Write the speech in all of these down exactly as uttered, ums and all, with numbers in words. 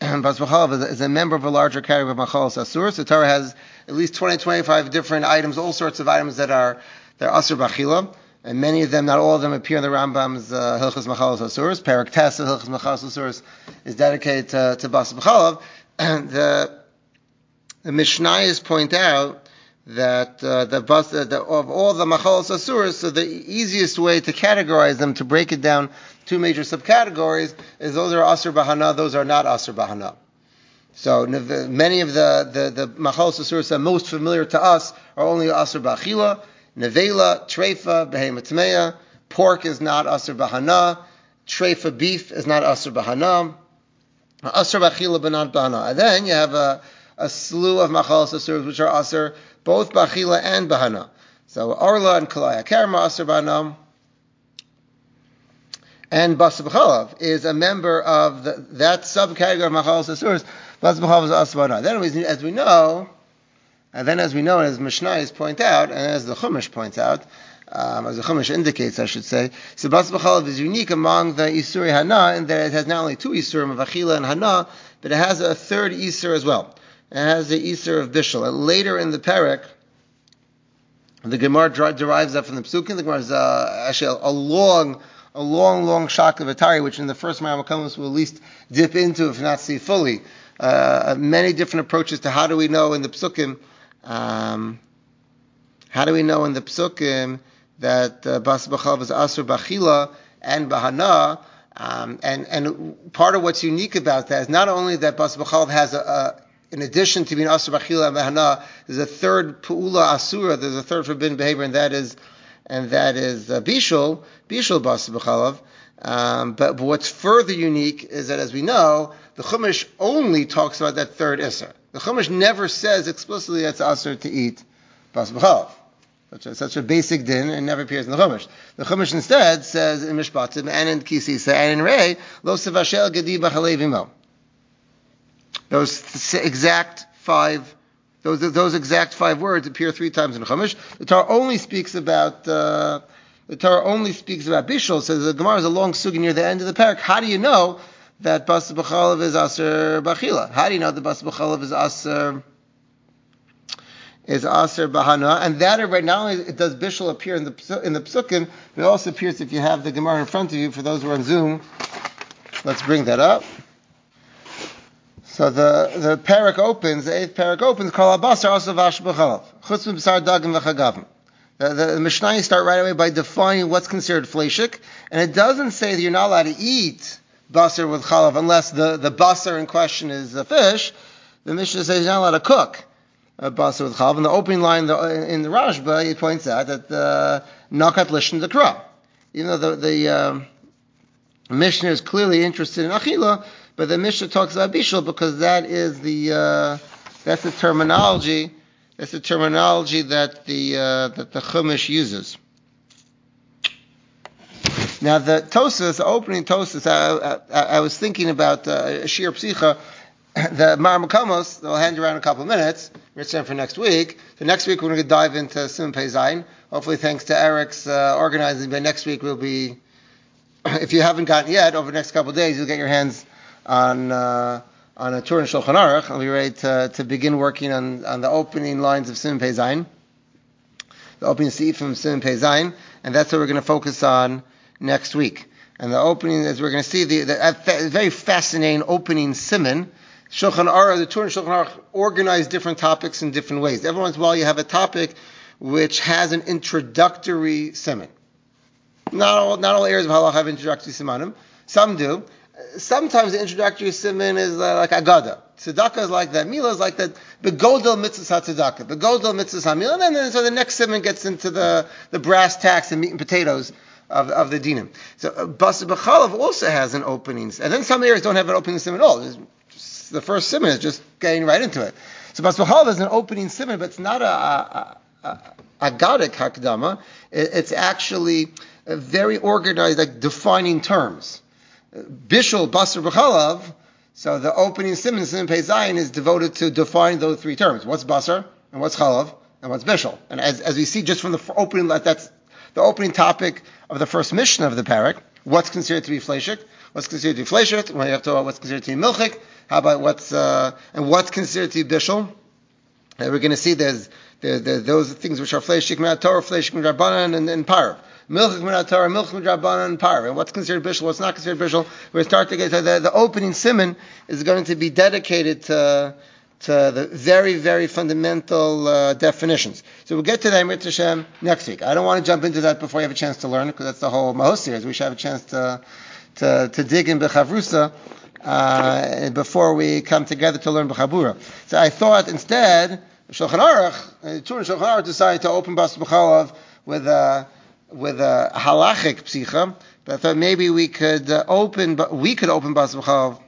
Bas B'chalav is, is a member of a larger category of Machalos Asur. So Torah has at least twenty, twenty-five different items, all sorts of items that are they're Asur B'achila. And many of them, not all of them, appear in the Rambam's uh, Hilchos Machalos Asuros. Parak Tes of Hilchos Machalos Asuros is dedicated to, to Bas B'chalav. And the, the Mishnayos point out that uh, the, the, the of all the Machalos Asuros, so the easiest way to categorize them, to break it down two major subcategories, is those are Asur B'hana, those are not Asur B'hana. So many of the, the, the Machalos Asuros that are most familiar to us are only Asur B'achila. Nevela, Treifa, Behemoth Tmeya. Pork is not Asur B'hana. Treifa beef is not Asur B'hana. Asur B'achila, but not B'hana. And then you have a, a slew of Machalos Asuros which are Asur both B'achila and B'hana. So Orla and Kalaya Kerma Asur B'hana. And Bas B'chalav is a member of the, that subcategory of Machalos Asuros. Bas B'chalav is Asur B'hana. Then as we know, And then, as we know, as Mishnayos point out, and as the Chumash points out, um, as the Chumash indicates, I should say, so Bas B'chalav is unique among the Isuri Hana in that it has not only two Isurim of Achila and Hana, but it has a third Isur as well. It has the Isur of Bishul. And later in the Perek, the Gemara derives that from the Psukim. The Gemara is uh, actually a, a long, a long, long Shak of Atari, which in the first Maram HaKamos we'll at least dip into, if not see fully. Uh, many different approaches to how do we know in the Psukim. Um, how do we know in the Psukim that uh, Bas B'chalav is Asur B'achila and B'hana? Um, and, and part of what's unique about that is not only that Bas B'chalav has a, a in addition to being Asur B'achila and B'hana, there's a third Pu'ula Asura, there's a third forbidden behavior, and that is and that is uh, Bishul, Bishul Bas B'chalav. Um, but, but what's further unique is that, as we know, the Chumash only talks about that third Isser. The Chumash never says explicitly that's Asur to eat Bas B'chalav. Such a, such a basic din, and never appears in the Chumash. The Chumash instead says in Mishpatim and in Kisisa and in Rei, Lo Sevashel Gedi B'chalei V'mo. Those exact five, those those exact five words appear three times in the Chumash. The Torah only speaks about uh, the Torah only speaks about Bishul. Says the Gemara is a long sugi near the end of the parak. How do you know that Bas B'chalav is Asur B'achila? How do you know that Bas B'chalav is Asur is Asur B'hana? And that right now it does Bishul appear in the in the Psukim, but it also appears if you have the Gemara in front of you. For those who are on Zoom, let's bring that up. So the, the parak opens, the eighth parak opens, Kol HaBasar also Vash B'chalav, Chutz B'Basar Dagim V'Chagavim. The, the, the Mishnayos start right away by defining what's considered fleshik, and it doesn't say that you're not allowed to eat basar with chalav unless the, the basar in question is a fish. The Mishnah says you're not allowed to cook a basar with chalav. In the opening line the, in the Rashba, he points out that the nakat lishon dekra. Even though the, the um, Mishnah is clearly interested in achila, but the Mishnah talks about bishul because that is the uh, that's the terminology that's the terminology that the uh, that the Chumash uses. Now the Tosas, the opening Tosas, I, I, I was thinking about uh, Shir Psicha, the Maram HaKamos. I'll hand around a couple of minutes. We're set for next week. So next week we're going to dive into Siman Pei Zayin. Hopefully, thanks to Eric's uh, organizing. But next week we'll be, if you haven't gotten yet, over the next couple of days you'll get your hands on uh, on a tour in Shulchan Aruch. I'll be ready to, to begin working on, on the opening lines of Siman Pei Zayin, the opening seat from Siman Pei Zayin, and that's what we're going to focus on next week. And the opening, as we're going to see, the, the uh, very fascinating opening Siman. Shulchan Aruch, the tour in Shulchan Aruch organize different topics in different ways. Every once in a while you have a topic which has an introductory Siman. Not all, not all areas of halakha have introductory simanim. Some do. Sometimes the introductory siman is uh, like agada. Tzedakah is like that. Milah is like that. Begodel mitzvahs ha-tzedakah. Begodel mitzvahs ha-milah. And then so the next siman gets into the, the brass tacks and meat and potatoes of, of the dinim. So uh, Bas B'chalav also has an opening. And then some areas don't have an opening siman at all. Just, the first siman is just getting right into it. So Bas B'chalav is an opening siman, but it's not a, a, a, a agadic hakdama. It, it's actually a very organized, like defining terms. Bishul, Basar, B'chalav, so the opening siman, Siman Pei Zayin, is devoted to define those three terms. What's Basar, and what's Chalav, and what's Bishul. And as, as we see just from the opening, that's the opening topic of the first Mishnah of the parak, what's considered to be fleshik, what's considered to be fleshik, what's considered to be milchik, How about what's uh, and what's considered to be bishul? And we're going to see there's there, there, those things which are fleishik min Torah, fleishik min Rabbanan, and, and parv. Milchik min Torah, milchik min Rabbanan, and parv. And what's considered bishul, what's not considered bishul? We're start to get so the, the opening siman is going to be dedicated to to the very very fundamental uh, definitions. So we'll get to that Mitzvah Hashem next week. I don't want to jump into that before you have a chance to learn, because that's the whole Mahos series. We should have a chance to to, to dig in Bechavrusa uh, before we come together to learn Bechabura. So I thought instead, Shulchan Aruch, Tur and Shulchan Aruch decided to open Bas B'chalav with a with a halachic psicha, but I thought maybe we could uh, open, but we could open Bas B'chalav.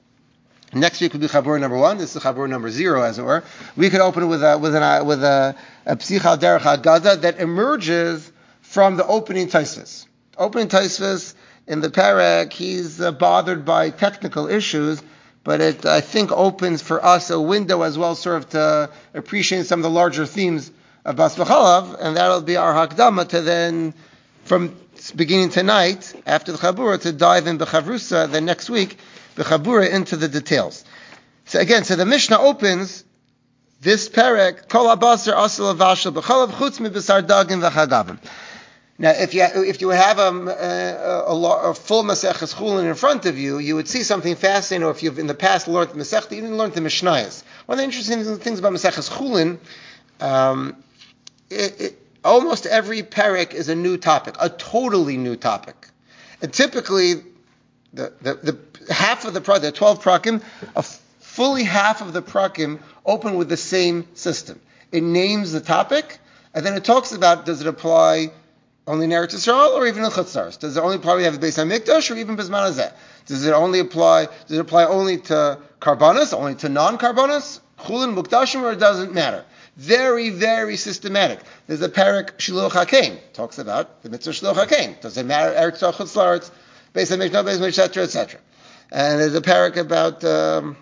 Next week would be Chabur number one. This is Chabur number zero, as it were. We could open it with a with an with a, a psicha derech haggadah that emerges from the opening Tosfos. Opening Tosfos in the parak, he's uh, bothered by technical issues, but it I think opens for us a window as well, sort of to appreciate some of the larger themes of Bas B'chalav, and that'll be our hakdama to then from beginning tonight after the Chabura to dive in B'chavrusa the next week. The Chabura into the details. So again, so the Mishnah opens this parak, Kol Abasar Asal Avashal B'chalav Chutz Mi B'sar Dagim V'Chagavim. Now, if you if you have a, a, a, a full Maseches Chulin in front of you, you would see something fascinating. Or if you've in the past learned the Masechta, you didn't learn the Mishnayos. One of the interesting things about Maseches Chulin, um, it, it, almost every parak is a new topic, a totally new topic, and typically. The, the, the half of the prakim, the twelve prakim, a fully half of the prakim open with the same system. It names the topic, and then it talks about does it apply only in Eretz Yisrael or even in Chutz La'aretz? Does it only probably have a Beis HaMikdash or even Bizman Hazeh? Does it only apply? Does it apply only to karbanos, only to non-karbanos, chulin, mukdashim, or it doesn't matter? Very, very systematic. There's a parak Shiluach HaKein talks about the mitzvah Shiluach HaKein. Does it matter Eretz Yisrael, Chutz La'aretz? Based on Mishnah, based on et cetera, et cetera. And there's a parak about um,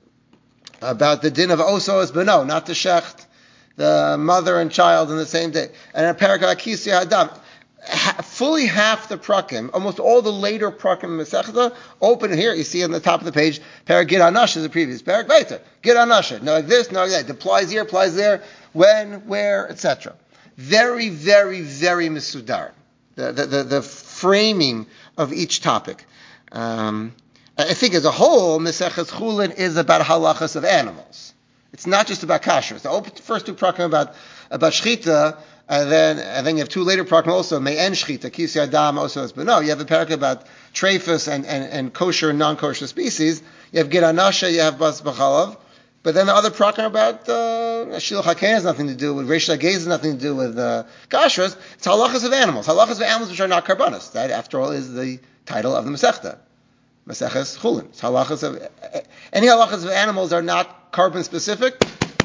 about the din of osos, but no, not the shecht, the mother and child in the same day. And a parak about kisya adam. Ha, fully half the prakim, almost all the later prakim in Masechta, open here. You see on the top of the page, parak gid anash is the previous parak. Later, gid anash. No like this, no like that. It applies here, applies there, when, where, et cetera. Very, very, very misudar. The the the, the framing of each topic. Um, I think as a whole, Maseches Chulin is about halachas of animals. It's not just about kashrus. The first two prakim about about shchita, and then and then you have two later prakim also me'en shchita, kisya adam also. But no, you have a parak about treifus and, and, and kosher and non-kosher species. You have gid anasha, you have bas b'chalav. But then the other prakim about Shiluach HaKein has nothing to do with Reish Lagez, has nothing to do with uh, kashrus. It's halachas of animals, halachas of animals which are not karbanos. That, after all, is the title of the Masechta, Maseches Chulin. It's halachas of any halachas of animals are not carbon specific.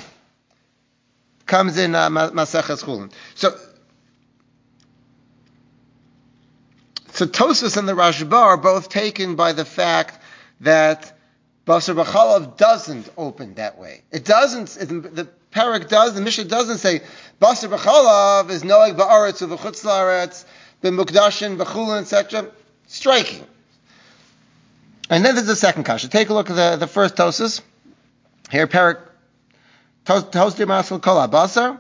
Comes in uh, Maseches Chulin. So, so Tosfos and the Rashba are both taken by the fact that Basar B'chalav doesn't open that way. It doesn't, it, the parak does, the Mishnah doesn't say, Basar B'chalav is noeg ba'aretz or v'chutz la'aretz, b'mukdashin, b'chulin, et cetera. Striking. And then there's the second kasha. Take a look at the, the first Tosfos. Here, parak, Tosdi Masal Kol HaBasar.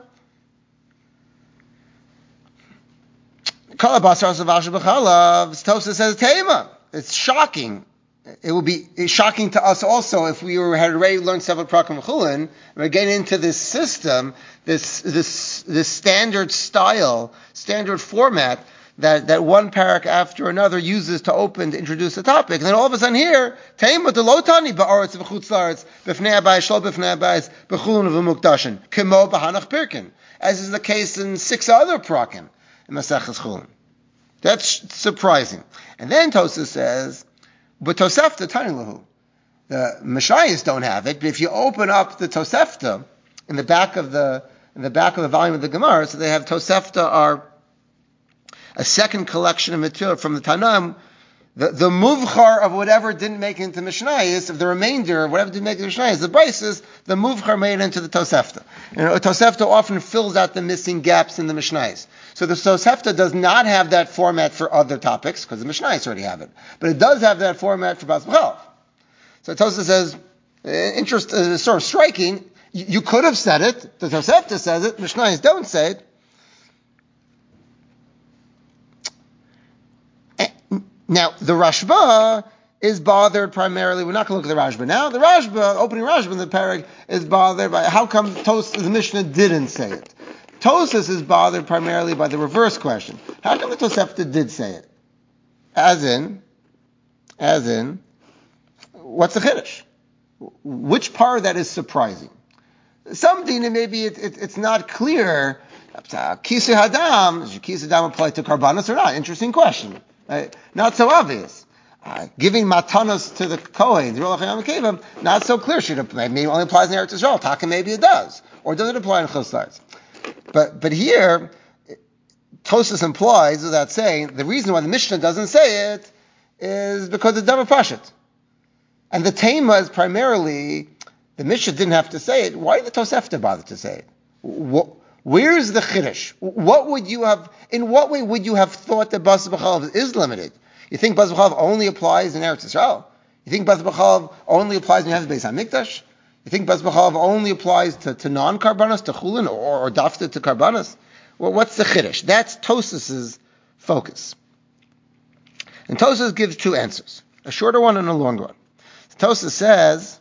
Kol HaBasar Asavash B'chalav. Tosfos says, Teima. It's shocking. It would be shocking to us also if we were, had already learned several prakim chulin. We're getting into this system, this this this standard style, standard format that, that one parak after another uses to open to introduce a topic. And then all of a sudden here, Teima de lotani ba'aretz v'chutz la'aretz b'fnei abayis shol b'fnei abayis b'chulin v'mukdashin kemo b'hanach pirkin, as is the case in six other prakim in Maseches Chulin. That's surprising. And then Tosfos says, but Tosefta Tani Lahu. The Mishayos don't have it, but if you open up the Tosefta in the back of the in the back of the volume of the Gemara, so they have Tosefta are a second collection of material from the Tanam. The, the muvchar of whatever didn't make it into Mishnayos, of the remainder, whatever didn't make it into Mishnayos, the Brises, the muvchar made it into the Tosefta. And a Tosefta often fills out the missing gaps in the Mishnayos. So the Tosefta does not have that format for other topics, because the Mishnayos already have it. But it does have that format for Bas B'chalav. So Tosfos says, Uh, interest uh, sort of striking. You, you could have said it. The Tosefta says it. Mishnayos don't say it. Now, the Rashba is bothered primarily, we're not going to look at the Rashba now, the Rashba, opening Rashba in the Perek, is bothered by how come Tos, the Mishnah didn't say it. Tosas is bothered primarily by the reverse question. How come the Tosefta did say it? As in, as in, what's the Chiddush? Which part of that is surprising? Some dinim, maybe it, it, it's not clear. Kisei Hadam, does Kisei Hadam apply to Karbanos or not? Interesting question. Right? Not so obvious. Uh, giving matanos to the Kohen, not so clear. Should it maybe only applies in Eretz Yisrael? Taka maybe it does, or does it apply in Chutz La'aretz? But but here, Tosas implies without saying the reason why the Mishnah doesn't say it is because it's Davar Pashut, and the Tema is primarily the Mishnah didn't have to say it. Why did the Tosefta bother to say it? What, Where's the Chiddush? What would you have, in what way would you have thought that Basar B'chalav is limited? You think Basar B'chalav only applies in Eretz Yisrael? You think Basar B'chalav only applies when you have the Beis HaMikdash? You think Basar B'chalav only applies to, to non-Karbanos, to Chulin, or, or Dafta to Karbanos? Well, what's the Chiddush? That's Tosas's focus. And Tosas gives two answers, a shorter one and a longer one. Tosas says,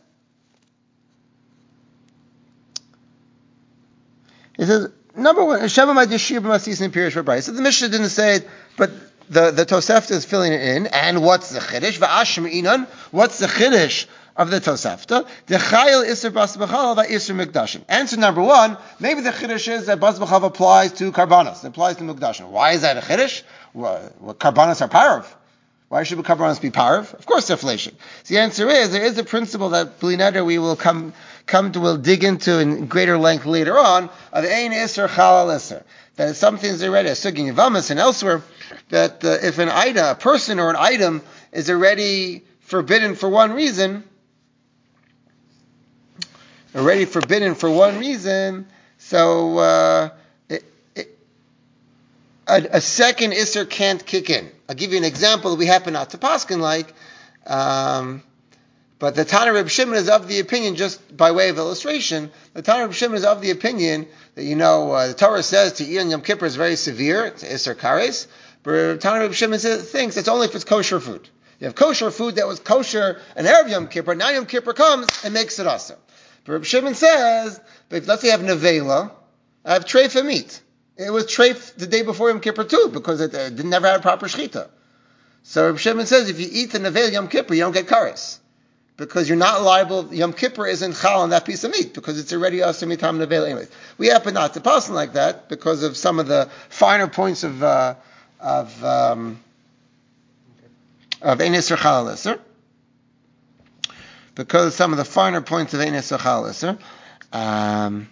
He says, number one, Shema Madishir B'Masis in Pirish V'Brais. So the Mishnah didn't say it, but the, the Tosefta is filling it in. And what's the Chiddush? V'Ashem Inan. What's the Chiddush of the Tosefta? The Chayil Isser Bas B'chalav V'Isser Mikdashim. Answer number one, maybe the Chiddush is that Bas B'chalav applies to Karbanos. It applies to Mikdashim. Why is that a Chiddush? Well, well, Karbanos are Parav. Why should Karbanos be Parav? Of course they're fleshing. So the answer is, there is a principle that Bli Neder we will come come to, we'll dig into in greater length later on, of Ein Isser Chalal Isser. That some things are already, a Sugin Yavamas and elsewhere, that uh, if an item, a person or an item is already forbidden for one reason, already forbidden for one reason, so uh, it, it, a, a second Isser can't kick in. I'll give you an example that we happen not to paskin like, um, but the Tana Reb Shimon is of the opinion, just by way of illustration, the Tana Reb Shimon is of the opinion that, you know, uh, the Torah says to eat on Yom Kippur is very severe, it's Isser Kares, but Tana Reb Shimon says, thinks it's only if it's kosher food. You have kosher food that was kosher an Erev Yom Kippur, now Yom Kippur comes and makes it Asr. But Reb Shimon says, but if, let's say I have Nevela, I have treifa meat. It was treif the day before Yom Kippur too, because it, it didn't never have proper shechita. So Reb Shimon says, if you eat the Nevel Yom Kippur, you don't get kares. Because you're not liable, Yom Kippur isn't chal on that piece of meat, because it's already asr mitam nevel anyways. We happen not to pass like that, because of some of the finer points of, uh, of, um, of Ein Isser Chal Isser. Because of some of the finer points of Ein Isser Chal Isser. Um,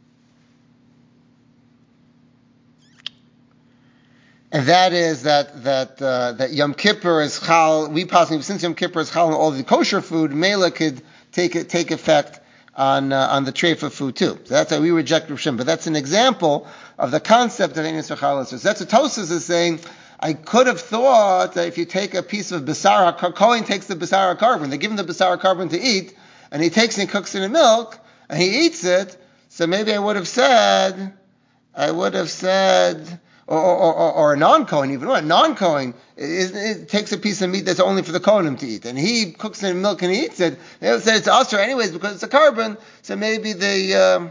And that is that that uh, that Yom Kippur is chal. We possibly, since Yom Kippur is chal on all the kosher food, Mela could take it, take effect on uh, on the treifa food too. So that's how we reject Reb Shimon. But that's an example of the concept of Ein Isser Chal Isser. So that's what Tosas is saying. I could have thought that if you take a piece of basara, Kohen takes the basara carbon. They give him the basara carbon to eat, and he takes it and cooks it in milk, and he eats it. So maybe I would have said, I would have said. Or, or, or, or a non-Kohen, even a non-Kohen, it, it takes a piece of meat that's only for the Kohanim to eat, and he cooks it in milk and he eats it. They would say it's asur anyways because it's a carbon. So maybe the um,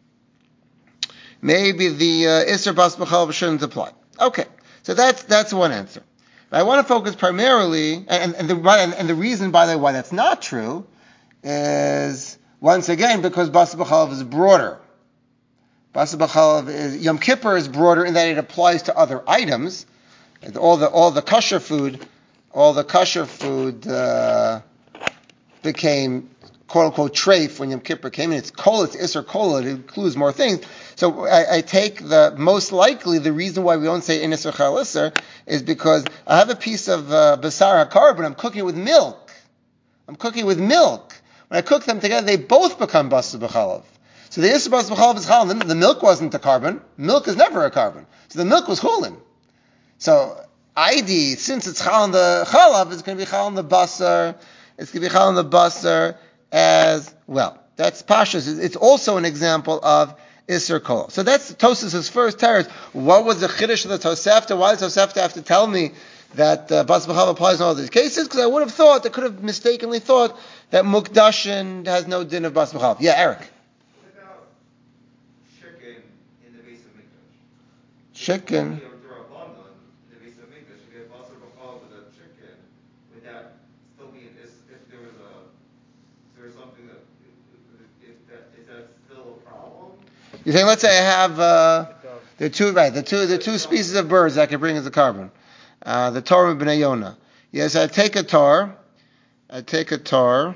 maybe the uh, Isser Bas B'chalav shouldn't apply. Okay, so that's that's one answer. But I want to focus primarily, and, and the and, and the reason, by the way, why that's not true is once again because Bas B'chalav is broader. Basar B'chalav is, Yom Kippur is broader in that it applies to other items. All the all the kosher food, all the kosher food uh, became quote unquote treif when Yom Kippur came in. It's kol, it's Isser kol, it includes more things. So I, I take the most likely the reason why we don't say in Isser Chal Isser is because I have a piece of uh, basar hakar, but I'm cooking it with milk. I'm cooking with milk. When I cook them together, they both become Basar B'chalav. So the Isser Bas B'chalav is chal. The milk wasn't a carbon. Milk is never a carbon. So the milk was chulin. So I D, since it's chal on the chalav, it's going to be chal on the basar. It's going to be chal on the basar, as well. That's Pashas. It's also an example of Isser Kol. So that's Tosafos' first teretz. What was the Chiddush of the Tosefta? Why does Tosefta have to tell me that uh, Bas B'chal applies in all these cases? Because I would have thought, I could have mistakenly thought that Mukdashin has no din of Bas B'chal. Yeah, Eric. What about chicken in the base of Mikdash? Chicken. If there are bundle in the base of Mikdash, if you have Bas B'chal with a chicken, would that still be, if, if there was a, if there was something that, if that, is that still a problem? You're saying, let's say I have, uh, the two, right, the two, the two species of birds that I can bring as a carbon. Uh, the tar and b'nei Yonah. Yes, I take a tar, I take a tar,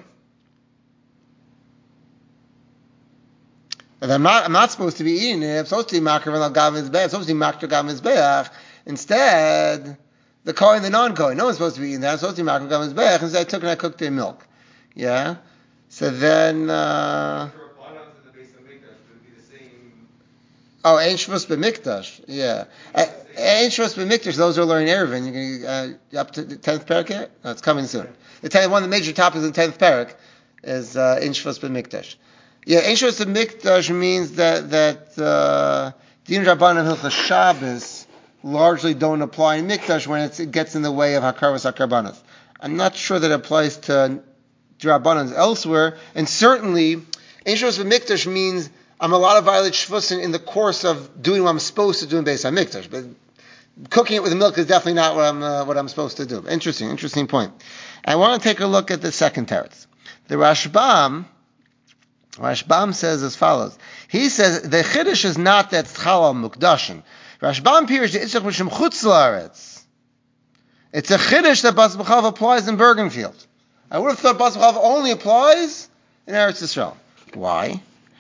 and I'm not, I'm not supposed to be eating it. I'm supposed to be makar v'al gav mizbeach. I'm supposed to be makar gav mizbeach. Instead, the kohen, the non-kohen, no one's supposed to be eating that. I'm supposed to be makar gav mizbeach. Instead, I took and I cooked it in milk. Yeah. So then, uh, oh, Ein Shvus B'Mikdash, yeah. Ein Shvus B'Mikdash, those who are learning Eruvin, you're going to, uh, up to the tenth parak yet? No, it's coming soon. The tenth, one of the major topics in the tenth parak is uh, Ein Shvus B'Mikdash. Yeah, Ein Shvus B'Mikdash means that, that, uh, Din Rabbanan Hilchas Shabbos largely don't apply in Mikdash when it's, it gets in the way of Hakaras HaKarbanos. I'm not sure that it applies to Rabbanans elsewhere, and certainly, Ein Shvus B'Mikdash means I'm allowed to violate shvusin in the course of doing what I'm supposed to do in Beis HaMikdash, but cooking it with milk is definitely not what I'm uh, what I'm supposed to do. Interesting, interesting point. I want to take a look at the second teretz. The Rashbam, Rashbam says as follows. He says the chiddush is not that chalal mukdashin. Rashbam pirish the itzach mishum chutz laaretz. It's a chiddush that Bas B'chal applies in Bergenfield. I would have thought Bas B'chal only applies in Eretz Yisrael. Why?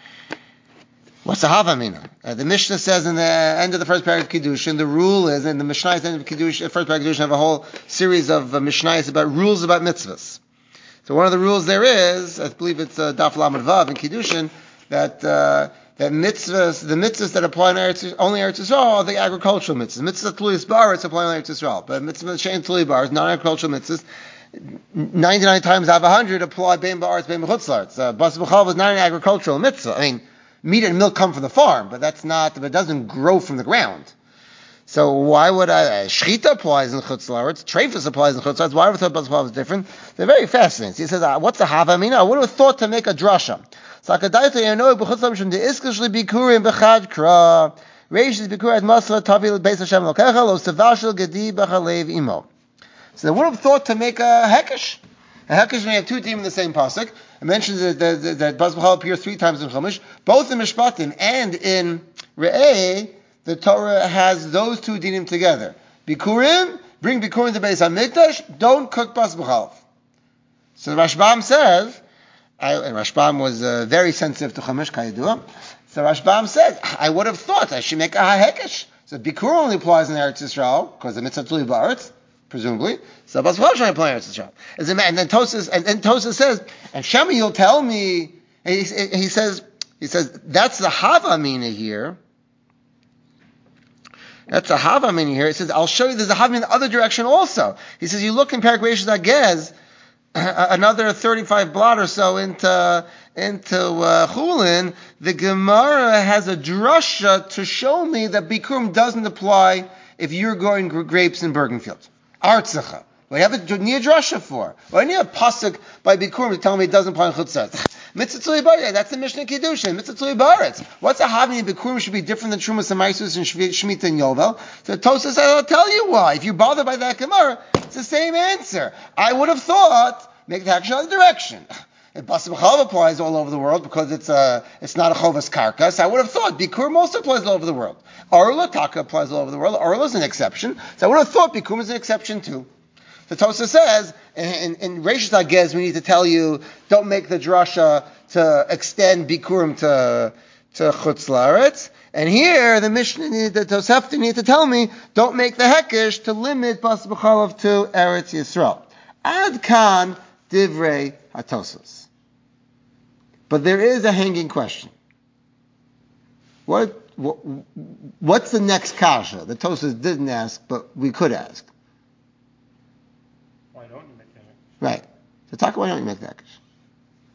What's the Havamina? Uh, the Mishnah says in the end of the first paragraph of Kiddushin, the rule is, and the Mishnah is end of Kiddushin, the first paragraph of Kiddushin have a whole series of uh, Mishnahs about rules about mitzvahs. So one of the rules there is, I believe it's uh, Daf Lamed Vav in Kiddushin, that uh, that mitzvahs, the mitzvahs that apply in Eretz, only Eretz Yisrael are the agricultural mitzvahs. Mitzvahs Tluis Baritz apply only in Eretz Yisrael, but mitzvahs Shein Tluis Baritz, non-agricultural mitzvahs, ninety-nine times out of one hundred apply Bein Ba'aretz, Bein B'chutz La'aretz. Uh, Bas B'chal was not an agricultural mitzvah. I mean, meat and milk come from the farm, but that's not, but it doesn't grow from the ground. So why would I, uh, Shechita applies in Chutz La'aretz, Treifus applies in Chutz La'aretz, why would I thought Bas B'chal was different? They're very fascinating. So he says, uh, what's the Havamina? I would have thought to make a drasha. So Akadaita Yanoy B'chutz La'aretz Shem De'iskish L'Bikurim B'chad Kra, Reish L'Bikur Ad Masla Tavi L'Beis Hashem L'Kecha Lo Sevashel Gedi B'chalev Imo. So they would have thought to make a hekesh. A hekesh may have two teams in the same pasuk. It mentions that, that, that Bas B'chal appears three times in Chumash. Both in Mishpatim and in Re'eh, the Torah has those two dinim together. Bikurim, bring Bikurim to Beis HaMikdash, don't cook Bas B'chal. So the Rashbam says, I, and Rashbam was uh, very sensitive to Chumash, Kayadua. So Rashbam says, I would have thought I should make a hekesh. So Bikur only applies in Eretz Yisrael, because the mitzvah Tului Ba'aretz, presumably. So Bas B'chal should apply in Eretz Yisrael. And then Tosas, and then Tosas says, and Shemi, you'll tell me, and he, he says, he says, that's the Havamina here. That's a Havamina here. He says, I'll show you there's a Havamina in the other direction also. He says, you look in Perek Beishas Agez, another thirty-five blot or so into, into uh, Chulin, the Gemara has a drasha to show me that Bikurim doesn't apply if you're growing grapes in Bergenfield. Artzacha. What do you have a near drasha for? Well, I need a pasuk by Bikurim to tell me it doesn't apply in Chutzah. Mitzvah Tzui Baretz, that's the Mishnah Kiddushin. Mitzvah Tzui Baretz. What's a having in Bikurim should be different than Trumas and Maisus and Shemitah and Yovel? So Tosas says, I'll tell you why. If you're bothered by that Gemara, it's the same answer. I would have thought, make the action other direction. If Bas B'chal applies all over the world because it's a, it's not a Chovas Karkas, I would have thought Bikurim also applies all over the world. Arla Taka applies all over the world. Arla is an exception. So I would have thought Bikurim is an exception too. The Tosha says, in, in Reishis Agez, we need to tell you, don't make the drasha to extend Bikurim to, to Chutz La'aretz. And here, the Mishnah, the Tosefta need to tell me, don't make the Hekesh to limit Bas B'chalav to Eretz Yisrael. Ad kan divrei hatosos. But there is a hanging question. What, what what's the next kasha? The Tosas didn't ask, but we could ask. Why don't you make the hekesh? Right. So talk why don't you make the hekesh?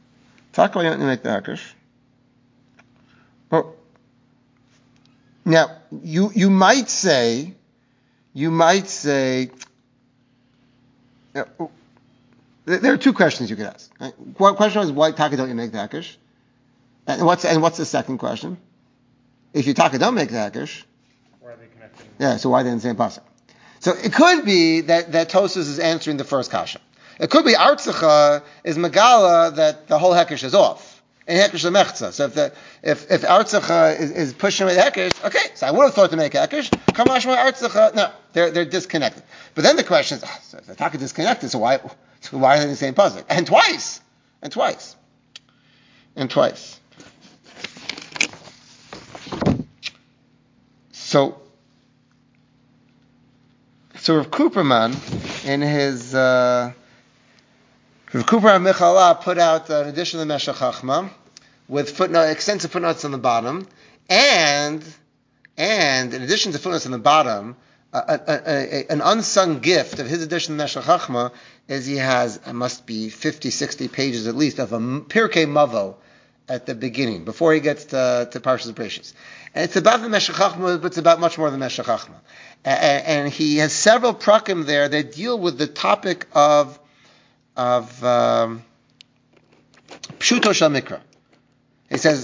Talk about you make the Hekesh. Well, now, you you might say, you might say, you know, there are two questions you could ask. Right? One question is, why Taka don't you make the Hekesh? And what's and what's the second question? If you Taka don't make the Hekesh, why are they connected? Yeah, so why are they in the same pasuk? So it could be that, that Tosfos is answering the first kasha. It could be Artzacha is Megala that the whole Hekesh is off. And Hekesh is Mechza. So if the, if, if Artzacha is, is pushing away the Hekesh, okay, so I would have thought to make Hekesh. Kamashma Artzacha, no, they're, they're disconnected. But then the question is, oh, so if the Taka disconnected, so why, so why are they in the same pasuk? And twice. And twice. And twice. So, So Rav Kuperman, in his uh, Rav Kuperman Michala put out an edition of the Meshech Chachma with footnote, extensive footnotes on the bottom, and and in addition to footnotes on the bottom, a, a, a, an unsung gift of his edition of the Meshech Chachma is he has, it must be fifty, sixty pages at least of a Pirkei Mavo at the beginning, before he gets to, to Parshas Bereishis. And it's about the Meshech Chachma, but it's about much more than Meshech Chachma. And, and he has several prakim there that deal with the topic of of um, Pshuto Shel Mikra. He says,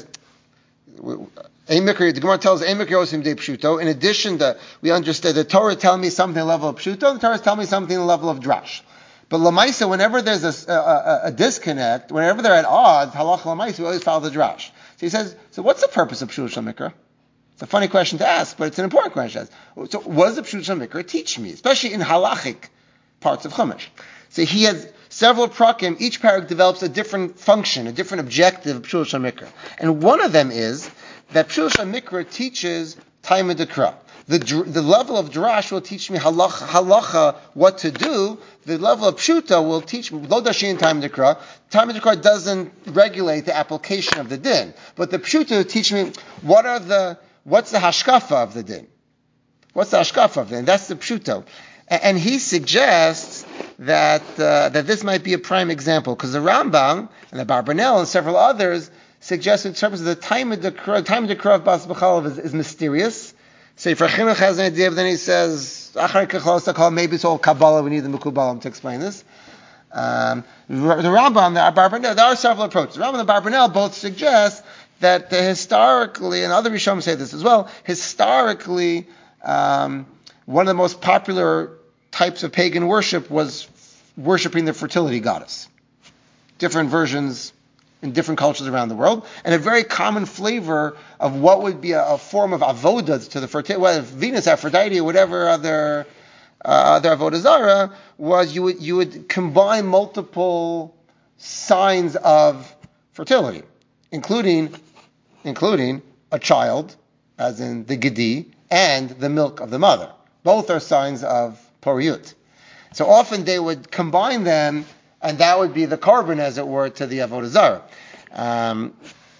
Ein Mikra, the Gemara tells Ein Mikra Osim De Pshuto. In addition to, we understand the Torah telling me something on the level of Pshuto, the Torah is telling me something on the level of Drash. But Lamaisa, whenever there's a, a, a, a disconnect, whenever they're at odds, Halach Lamaisa, we always follow the Drash. So he says, so what's the purpose of Pshuto Shel Mikra? It's a funny question to ask, but it's an important question to ask. So what does the Pshuto Shel Mikra teach me, especially in halachic parts of Chumash? So he has several prakim. Each parak develops a different function, a different objective of Pshuto Shel Mikra. And one of them is that Pshuto Shel Mikra teaches Taimud Dekra. The, the level of Drash will teach me halacha, halacha what to do. The level of Pshuta will teach me Lo Dashin Taimud Dekra. Taimud Dekra doesn't regulate the application of the din, but the Pshuta will teach me what are the what's the hashkafa of the din. What's the hashkafa of the din? That's the Pshuto. And he suggests that uh, that this might be a prime example, because the Rambam and the Barbanel and several others suggest in terms of the Taimud Dekra, Taimud Dekra of Bas B'chalav is, is mysterious. Sefer Chinuch has an idea, but then he says, maybe it's all Kabbalah, we need the Mekubalim to explain this. Um, the Rambam, the Barbanel, there are several approaches. The Rambam and the Barbanel both suggest that the historically, and other Rishonim say this as well, historically, um, one of the most popular types of pagan worship was worshiping the fertility goddess. Different versions in different cultures around the world, and a very common flavor of what would be a, a form of avodah to the fertility, well, Venus, Aphrodite, or whatever other uh, other avodah zara was, you would you would combine multiple signs of fertility, including including a child, as in the gedi, and the milk of the mother. Both are signs of poriyut. So often they would combine them, and that would be the korban, as it were, to the avodah zara. Um,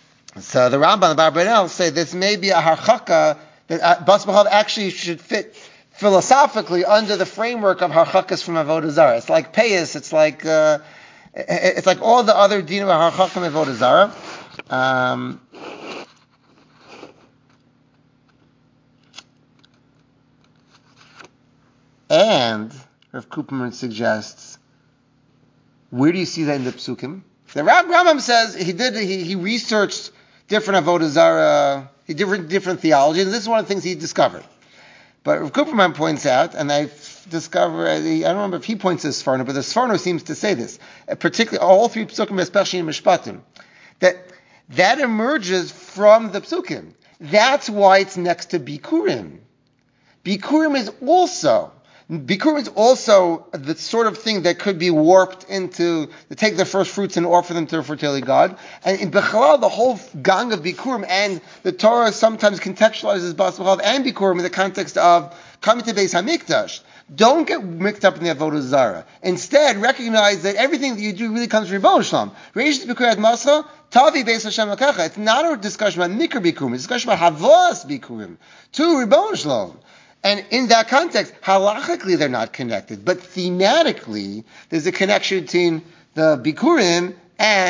so the Rambam and the Barbanel say this may be a harchaka that uh, Bas B'chalav actually should fit philosophically under the framework of harchakas from avodah zara. It's like payas. It's like uh, it's like all the other dinim of harchaka avodah zara. Um, and Rav Kuperman suggests, where do you see that in the Psukim? The Rambam says he did he, he researched different avodah zara, he different different theology, and this is one of the things he discovered. But Rav Kuperman points out, and I've discovered, I don't remember if he points to the Sforno, but the Sforno seems to say this, particularly all three Psukim, especially in Mishpatim, that that emerges from the Psukim. That's why it's next to Bikurim. Bikurim is also Bikurim is also the sort of thing that could be warped into, to take the first fruits and offer them to the fertility god. And in Bechalal, the whole gang of Bikurim, and the Torah sometimes contextualizes Bas B'chalav and Bikurim in the context of coming to Beis HaMikdash. Don't get mixed up in the avodah zara. Instead, recognize that everything that you do really comes from Rebbeinu Shalom. Reish Bikurim ad Mascha, Tavi Beis Hashem Lakecha. It's not a discussion about Mikra Bikurim. It's a discussion about Havas Bikurim to Rebbeinu Shalom. And in that context, halachically they're not connected, but thematically there's a connection between the Bikurim and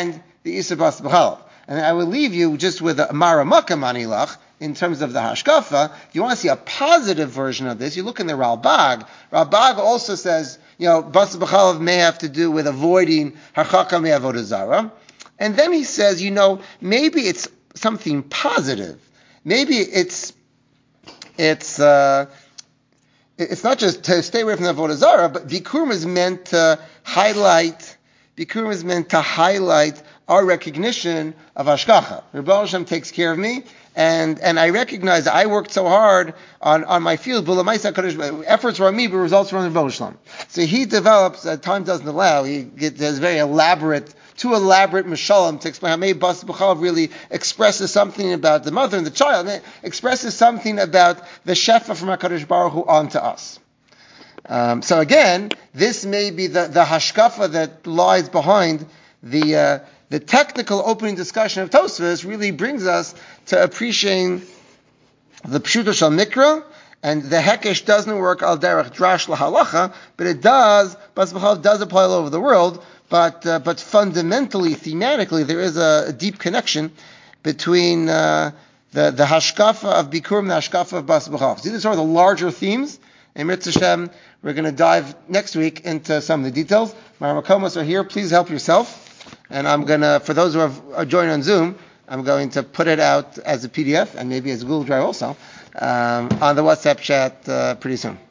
the Isa Bas B'chalav. And I will leave you just with a Mara Maka Manilach in terms of the Hashkafa. If you want to see a positive version of this, you look in the Ralbag. Ralbag also says, you know, Bas B'chalav may have to do with avoiding Harchaka Me'avodah Zarah. And then he says, you know, maybe it's something positive. Maybe it's, it's, uh, it's not just to stay away from the Avodah Zarah, but Bikurim is meant to highlight, Bikurim is meant to highlight our recognition of Hashkacha. Rebbe Hashem takes care of me, and, and I recognize that I worked so hard on, on my field, but efforts were on me, but results were on Rebbe Hashem. So he develops, uh, time doesn't allow, he gets, has very elaborate, too elaborate mishalim to explain how maybe Bas B'chalav really expresses something about the mother and the child, and expresses something about the shefa from HaKadosh Baruch Hu onto us. Um, so again, this may be the, the hashkafa that lies behind the uh, the technical opening discussion of Tosfos really brings us to appreciating the Pshuto Shal Mikra, and the Hekesh doesn't work al derech drash lahalacha, but it does, Bas B'chalav does apply all over the world, but uh, but fundamentally, thematically, there is a, a deep connection between uh, the, the hashkafa of Bikurim and the hashkafa of Bas B'chalav. So these are the larger themes. In Mitzvah Hashem, we're going to dive next week into some of the details. My Makomos are here. Please help yourself. And I'm going to, for those who have are joined on Zoom, I'm going to put it out as a P D F and maybe as a Google Drive also um, on the WhatsApp chat uh, pretty soon.